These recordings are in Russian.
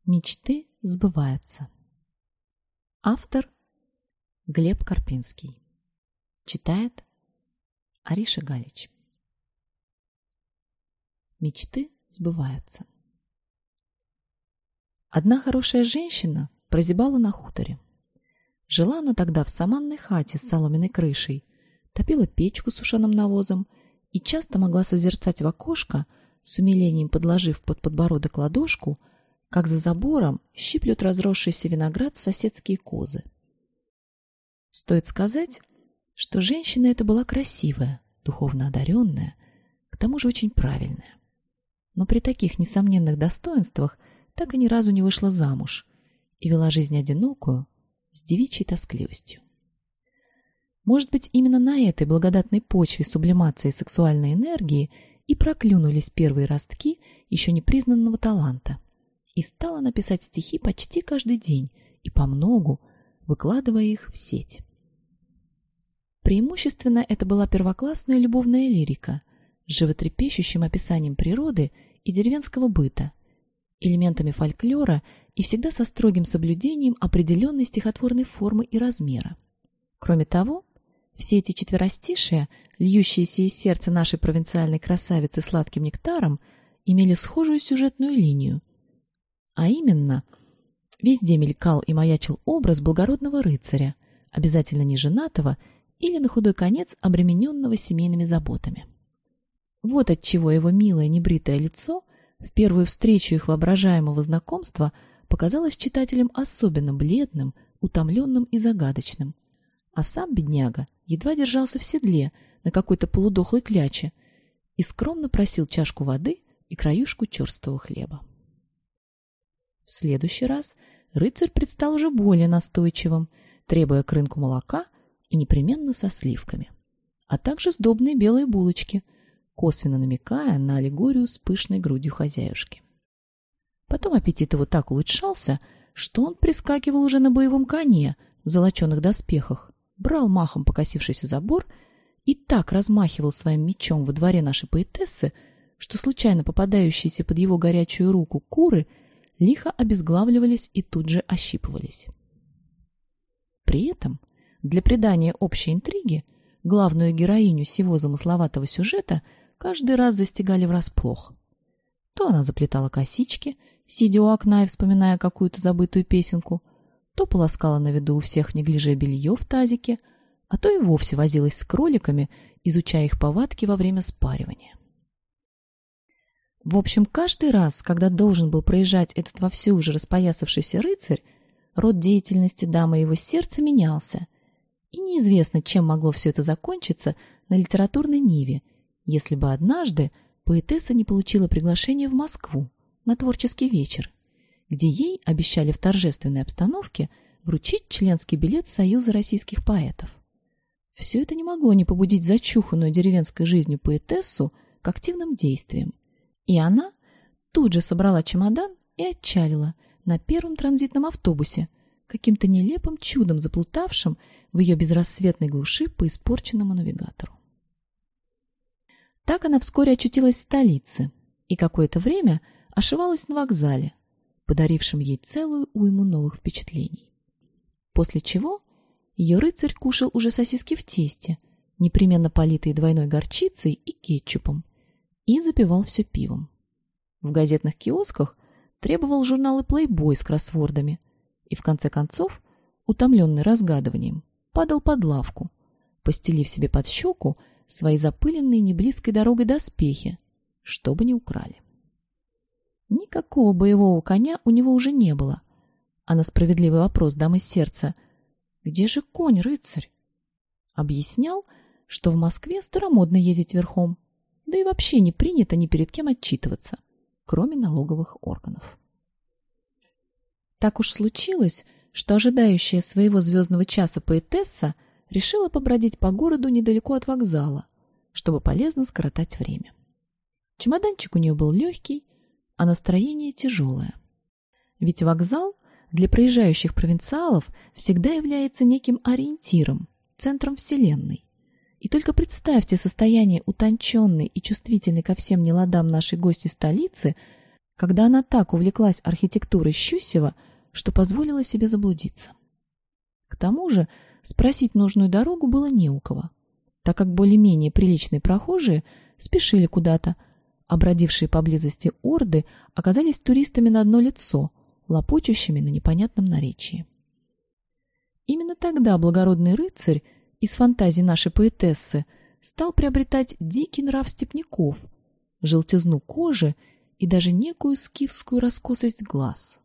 Мечты сбываются. Автор Глеб Карпинский. Читает Ариша Галич. Мечты сбываются. Одна хорошая женщина прозябала на хуторе. Жила она тогда в саманной хате с соломенной крышей, топила печку сушеным навозом и часто могла созерцать в окошко, с умилением подложив под подбородок ладошку, как за забором щиплют разросшийся виноград соседские козы. Стоит сказать, что женщина эта была красивая, духовно одаренная, к тому же очень правильная. Но при таких несомненных достоинствах так и ни разу не вышла замуж и вела жизнь одинокую, с девичьей тоскливостью. Может быть, именно на этой благодатной почве сублимации сексуальной энергии и проклюнулись первые ростки еще непризнанного таланта, и стала написать стихи почти каждый день и помногу, выкладывая их в сеть. Преимущественно это была первоклассная любовная лирика с животрепещущим описанием природы и деревенского быта, элементами фольклора и всегда со строгим соблюдением определенной стихотворной формы и размера. Кроме того, все эти четверостишия, льющиеся из сердца нашей провинциальной красавицы сладким нектаром, имели схожую сюжетную линию, а именно, везде мелькал и маячил образ благородного рыцаря, обязательно неженатого или на худой конец обремененного семейными заботами. Вот отчего его милое небритое лицо в первую встречу их воображаемого знакомства показалось читателям особенно бледным, утомленным и загадочным, а сам бедняга едва держался в седле на какой-то полудохлой кляче и скромно просил чашку воды и краюшку черствого хлеба. В следующий раз рыцарь предстал уже более настойчивым, требуя к рынку молока и непременно со сливками, а также сдобные белые булочки, косвенно намекая на аллегорию с пышной грудью хозяюшки. Потом аппетит его так улучшался, что он прискакивал уже на боевом коне в золоченых доспехах, брал махом покосившийся забор и так размахивал своим мечом во дворе нашей поэтессы, что случайно попадающиеся под его горячую руку куры лихо обезглавливались и тут же ощипывались. При этом, для придания общей интриги, главную героиню сего замысловатого сюжета каждый раз застигали врасплох. То она заплетала косички, сидя у окна и вспоминая какую-то забытую песенку, то полоскала на виду у всех неглиже белье в тазике, а то и вовсе возилась с кроликами, изучая их повадки во время спаривания. В общем, каждый раз, когда должен был проезжать этот вовсю уже распоясавшийся рыцарь, род деятельности дамы его сердца менялся, и неизвестно, чем могло все это закончиться на литературной ниве, если бы однажды поэтесса не получила приглашение в Москву на творческий вечер, где ей обещали в торжественной обстановке вручить членский билет Союза российских поэтов. Все это не могло не побудить зачуханную деревенской жизнью поэтессу к активным действиям, и она тут же собрала чемодан и отчалила на первом транзитном автобусе, каким-то нелепым чудом заплутавшим в ее безрассветной глуши по испорченному навигатору. Так она вскоре очутилась в столице и какое-то время ошивалась на вокзале, подарившем ей целую уйму новых впечатлений. После чего ее рыцарь кушал уже сосиски в тесте, непременно политые двойной горчицей и кетчупом, и запивал все пивом. В газетных киосках требовал журналы «Плейбой» с кроссвордами и, в конце концов, утомленный разгадыванием, падал под лавку, постелив себе под щеку свои запыленные неблизкой дорогой доспехи, чтобы не украли. Никакого боевого коня у него уже не было, а на справедливый вопрос дамы сердца «Где же конь, рыцарь?» объяснял, что в Москве старомодно ездить верхом, да и вообще не принято ни перед кем отчитываться, кроме налоговых органов. Так уж случилось, что ожидающая своего звездного часа поэтесса решила побродить по городу недалеко от вокзала, чтобы полезно скоротать время. Чемоданчик у нее был легкий, а настроение тяжелое. Ведь вокзал для проезжающих провинциалов всегда является неким ориентиром, центром вселенной. И только представьте состояние утонченной и чувствительной ко всем неладам нашей гости столицы, когда она так увлеклась архитектурой Щусева, что позволила себе заблудиться. К тому же спросить нужную дорогу было не у кого, так как более-менее приличные прохожие спешили куда-то, а бродившие поблизости орды оказались туристами на одно лицо, лопочущими на непонятном наречии. Именно тогда благородный рыцарь из фантазий нашей поэтессы стал приобретать дикий нрав степняков, желтизну кожи и даже некую скифскую раскосость глаз.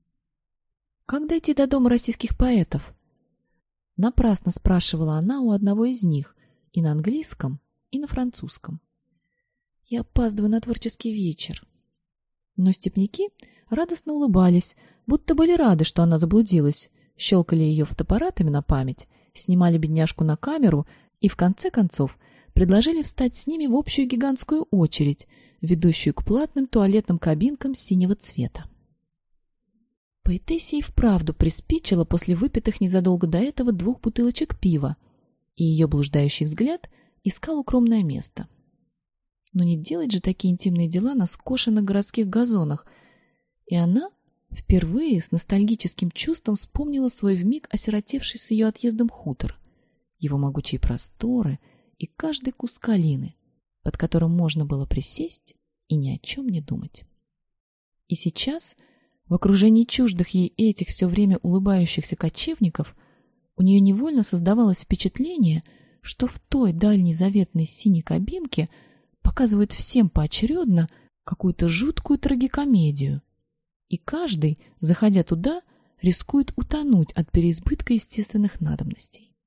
Как дойти до дома российских поэтов? Напрасно спрашивала она у одного из них и на английском, и на французском. Я опаздываю на творческий вечер. Но степняки радостно улыбались, будто были рады, что она заблудилась, щелкали ее фотоаппаратами на память, снимали бедняжку на камеру и, в конце концов, предложили встать с ними в общую гигантскую очередь, ведущую к платным туалетным кабинкам синего цвета. Поэтессе и вправду приспичило после выпитых незадолго до этого 2 бутылочек пива, и ее блуждающий взгляд искал укромное место. Но не делать же такие интимные дела на скошенных городских газонах, и она впервые с ностальгическим чувством вспомнила свой вмиг осиротевший с ее отъездом хутор, его могучие просторы и каждый куст калины, под которым можно было присесть и ни о чем не думать. И сейчас, в окружении чуждых ей этих все время улыбающихся кочевников, у нее невольно создавалось впечатление, что в той дальней заветной синей кабинке показывают всем поочередно какую-то жуткую трагикомедию, и каждый, заходя туда, рискует утонуть от переизбытка естественных надобностей.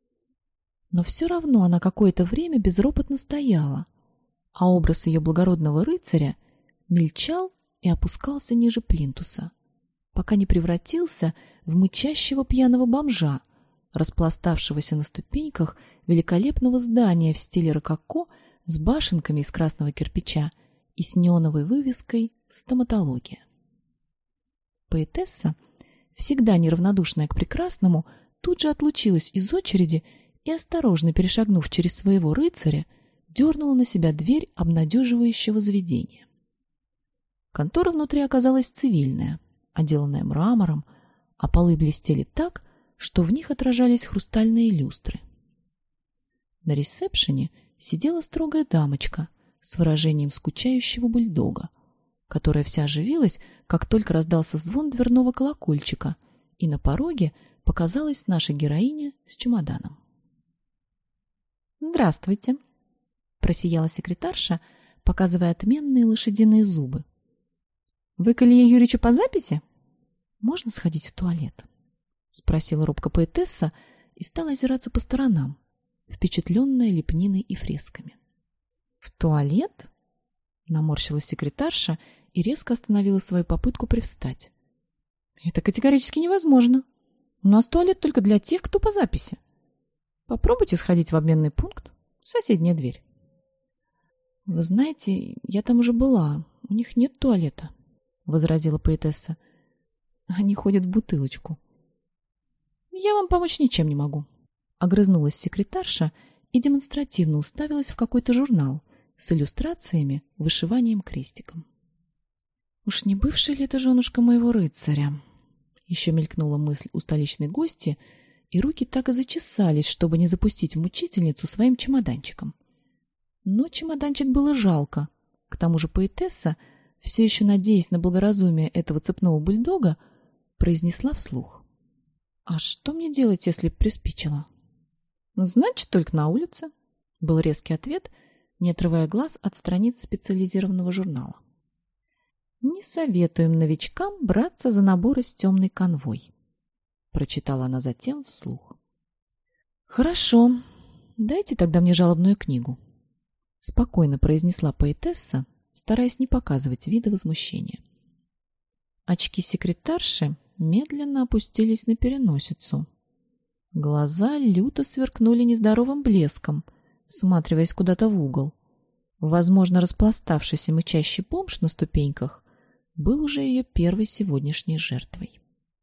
Но все равно она какое-то время безропотно стояла, а образ ее благородного рыцаря мельчал и опускался ниже плинтуса, пока не превратился в мычащего пьяного бомжа, распластавшегося на ступеньках великолепного здания в стиле рококо с башенками из красного кирпича и с неоновой вывеской «Стоматология». Поэтесса, всегда неравнодушная к прекрасному, тут же отлучилась из очереди и, осторожно перешагнув через своего рыцаря, дернула на себя дверь обнадеживающего заведения. Контора внутри оказалась цивильная, отделанная мрамором, а полы блестели так, что в них отражались хрустальные люстры. На ресепшене сидела строгая дамочка с выражением скучающего бульдога, которая вся оживилась, как только раздался звон дверного колокольчика, и на пороге показалась наша героиня с чемоданом. «Здравствуйте!» — просияла секретарша, показывая отменные лошадиные зубы. «Вы к Илье Юрьевичу по записи? Можно сходить в туалет?» — спросила робко поэтесса и стала озираться по сторонам, впечатленная лепниной и фресками. «В туалет?» — наморщилась секретарша и резко остановила свою попытку привстать. «Это категорически невозможно. У нас туалет только для тех, кто по записи. Попробуйте сходить в обменный пункт, соседняя дверь». «Вы знаете, я там уже была, у них нет туалета», — возразила поэтесса. «Они ходят в бутылочку». «Я вам помочь ничем не могу», — огрызнулась секретарша и демонстративно уставилась в какой-то журнал с иллюстрациями, вышиванием крестиком. «Уж не бывшая ли это женушка моего рыцаря?» Еще мелькнула мысль у столичной гости, и руки так и зачесались, чтобы не запустить в мучительницу своим чемоданчиком. Но чемоданчик было жалко. К тому же поэтесса, все еще надеясь на благоразумие этого цепного бульдога, произнесла вслух: «А что мне делать, если приспичило?» «Значит, только на улице», — был резкий ответ, не отрывая глаз от страниц специализированного журнала. «Не советуем новичкам браться за набор из темной конвой», — прочитала она затем вслух. «Хорошо, дайте тогда мне жалобную книгу», — спокойно произнесла поэтесса, стараясь не показывать вида возмущения. Очки секретарши медленно опустились на переносицу. Глаза люто сверкнули нездоровым блеском, всматриваясь куда-то в угол. Возможно, распластавшийся мычащий бомж на ступеньках был уже ее первой сегодняшней жертвой.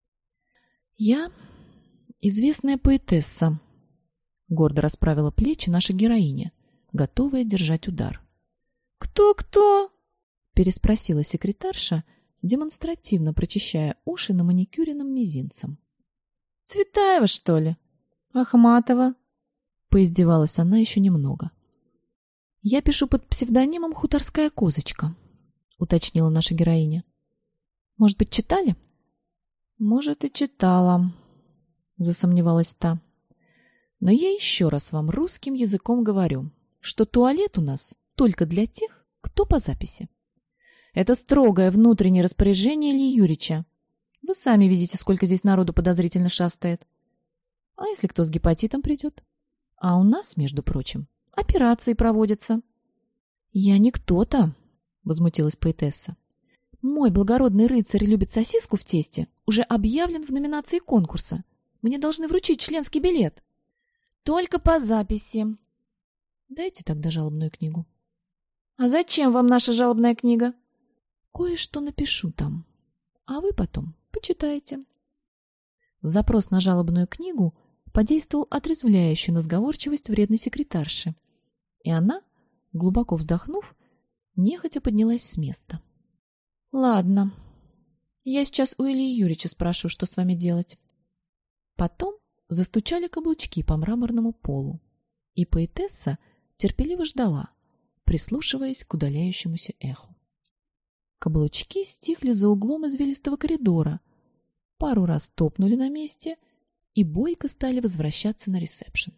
«Я известная поэтесса», — гордо расправила плечи наша героиня, готовая держать удар. «Кто-кто?» переспросила секретарша, демонстративно прочищая уши на маникюренном мизинцем. «Цветаева, что ли? Ахматова?» Поиздевалась она еще немного. «Я пишу под псевдонимом «Хуторская козочка», — уточнила наша героиня. «Может быть, читали?» «Может, и читала», — засомневалась та. «Но я еще раз вам русским языком говорю, что туалет у нас только для тех, кто по записи. Это строгое внутреннее распоряжение Ильи Юрьевича. Вы сами видите, сколько здесь народу подозрительно шастает. А если кто с гепатитом придет? А у нас, между прочим, операции проводятся». «Я не кто-то», — возмутилась поэтесса. «Мой благородный рыцарь любит сосиску в тесте уже объявлен в номинации конкурса. Мне должны вручить членский билет». «Только по записи». «Дайте тогда жалобную книгу». «А зачем вам наша жалобная книга?» «Кое-что напишу там, а вы потом почитаете». Запрос на жалобную книгу подействовал отрезвляюще на сговорчивость вредной секретарши, и она, глубоко вздохнув, нехотя поднялась с места. «Ладно, я сейчас у Ильи Юрьевича спрошу, что с вами делать». Потом застучали каблучки по мраморному полу, и поэтесса терпеливо ждала, прислушиваясь к удаляющемуся эху. Каблучки стихли за углом извилистого коридора, пару раз топнули на месте и бойко стали возвращаться на ресепшн.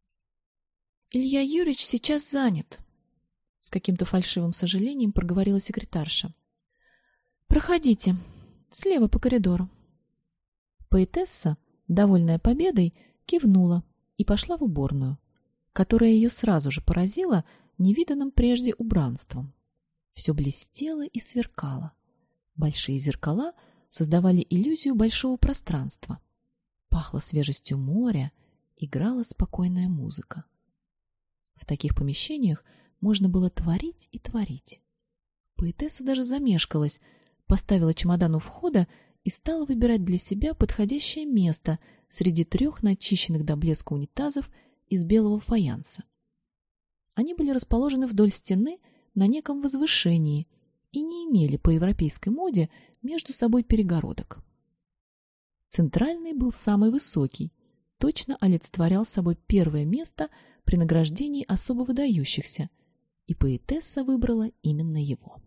«Илья Юрьевич сейчас занят», — с каким-то фальшивым сожалением проговорила секретарша. «Проходите, слева по коридору». Поэтесса, довольная победой, кивнула и пошла в уборную, которая ее сразу же поразила невиданным прежде убранством. Все блестело и сверкало. Большие зеркала создавали иллюзию большого пространства. Пахло свежестью моря, играла спокойная музыка. В таких помещениях можно было творить и творить. Поэтесса даже замешкалась, поставила чемодан у входа и стала выбирать для себя подходящее место среди 3 начищенных до блеска унитазов из белого фаянса. Они были расположены вдоль стены на неком возвышении и не имели по европейской моде между собой перегородок. Центральный был самый высокий, точно олицетворял собой первое место при награждении особо выдающихся, и поэтесса выбрала именно его.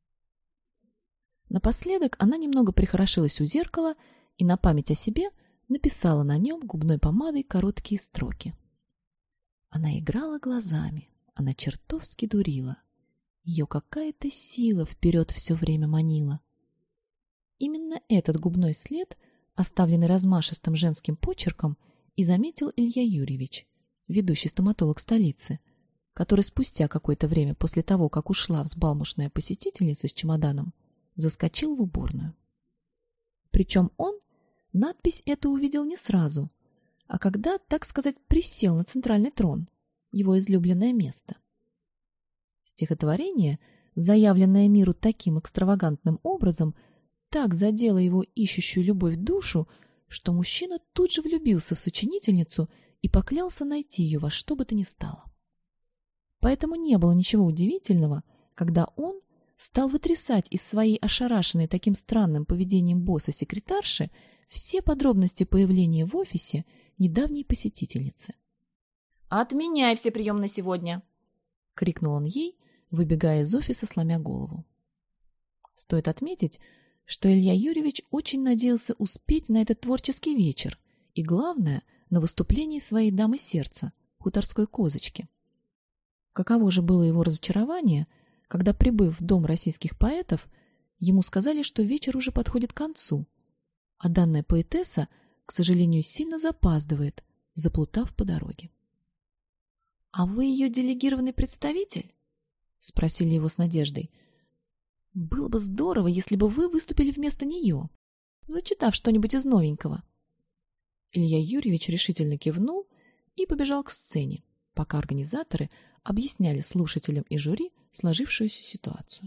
Напоследок она немного прихорошилась у зеркала и на память о себе написала на нем губной помадой короткие строки. Она играла глазами, она чертовски дурила. Ее какая-то сила вперед все время манила. Именно этот губной след, оставленный размашистым женским почерком, и заметил Илья Юрьевич, ведущий стоматолог столицы, который спустя какое-то время после того, как ушла взбалмошная посетительница с чемоданом, заскочил в уборную. Причем он надпись эту увидел не сразу, а когда, так сказать, присел на центральный трон, его излюбленное место. Стихотворение, заявленное миру таким экстравагантным образом, так задело его ищущую любовь душу, что мужчина тут же влюбился в сочинительницу и поклялся найти ее во что бы то ни стало. Поэтому не было ничего удивительного, когда он стал вытрясать из своей ошарашенной таким странным поведением босса-секретарши все подробности появления в офисе недавней посетительницы. «Отменяй все приемы на сегодня!» — крикнул он ей, выбегая из офиса, сломя голову. Стоит отметить, что Илья Юрьевич очень надеялся успеть на этот творческий вечер и, главное, на выступление своей дамы сердца, хуторской козочки. Каково же было его разочарование, когда, прибыв в Дом российских поэтов, ему сказали, что вечер уже подходит к концу, а данная поэтесса, к сожалению, сильно запаздывает, заплутав по дороге. «А вы ее делегированный представитель?» — спросили его с надеждой. «Было бы здорово, если бы вы выступили вместо нее, зачитав что-нибудь из новенького». Илья Юрьевич решительно кивнул и побежал к сцене, пока организаторы объясняли слушателям и жюри сложившуюся ситуацию.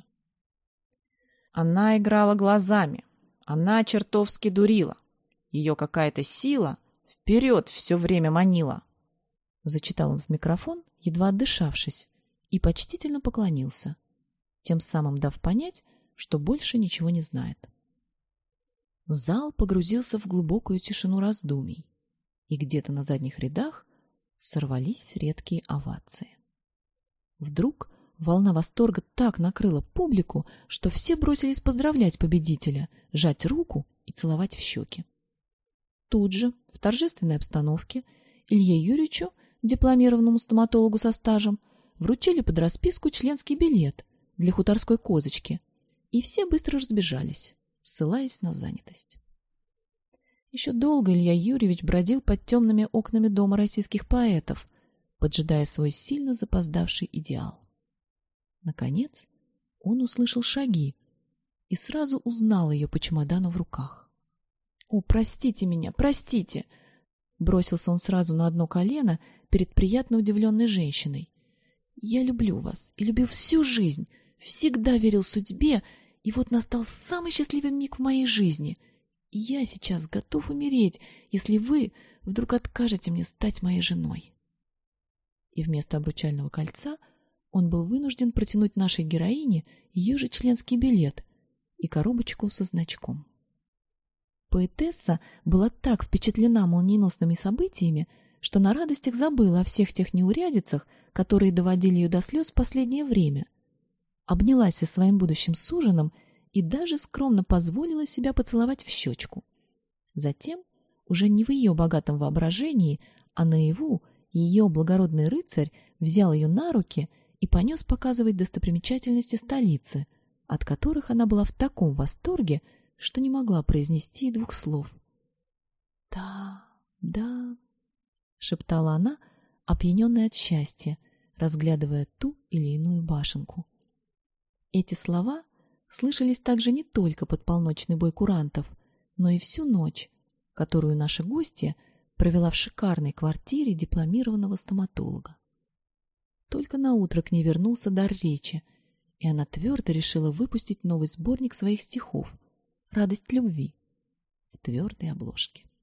Она играла глазами, она чертовски дурила. Ее какая-то сила вперед все время манила. Зачитал он в микрофон, едва отдышавшись, и почтительно поклонился. тем самым дав понять, что больше ничего не знает. Зал погрузился в глубокую тишину раздумий, и где-то на задних рядах сорвались редкие овации. Вдруг волна восторга так накрыла публику, что все бросились поздравлять победителя, жать руку и целовать в щеки. Тут же, в торжественной обстановке, Илье Юрьевичу, дипломированному стоматологу со стажем, вручили под расписку членский билет для хуторской козочки, и все быстро разбежались, ссылаясь на занятость. Еще долго Илья Юрьевич бродил под темными окнами Дома российских поэтов, поджидая свой сильно запоздавший идеал. Наконец он услышал шаги и сразу узнал ее по чемодану в руках. «О, простите меня, простите!» Бросился он сразу на одно колено перед приятно удивленной женщиной. «Я люблю вас и любил всю жизнь, всегда верил судьбе, и вот настал самый счастливый миг в моей жизни. И я сейчас готов умереть, если вы вдруг откажете мне стать моей женой». И вместо обручального кольца он был вынужден протянуть нашей героине ее же членский билет и коробочку со значком. Поэтесса была так впечатлена молниеносными событиями, что на радостях забыла о всех тех неурядицах, которые доводили ее до слез в последнее время. Обнялась со своим будущим суженым и даже скромно позволила себя поцеловать в щечку. Затем, уже не в ее богатом воображении, а наяву, ее благородный рыцарь взял ее на руки и понес показывать достопримечательности столицы, от которых она была в таком восторге, что не могла произнести двух слов. «Да, да», — шептала она, опьяненная от счастья, разглядывая ту или иную башенку. Эти слова слышались также не только под полночный бой курантов, но и всю ночь, которую наша гостья провела в шикарной квартире дипломированного стоматолога. Только наутро к ней вернулся дар речи, и она твердо решила выпустить новый сборник своих стихов «Радость любви» в твердой обложке.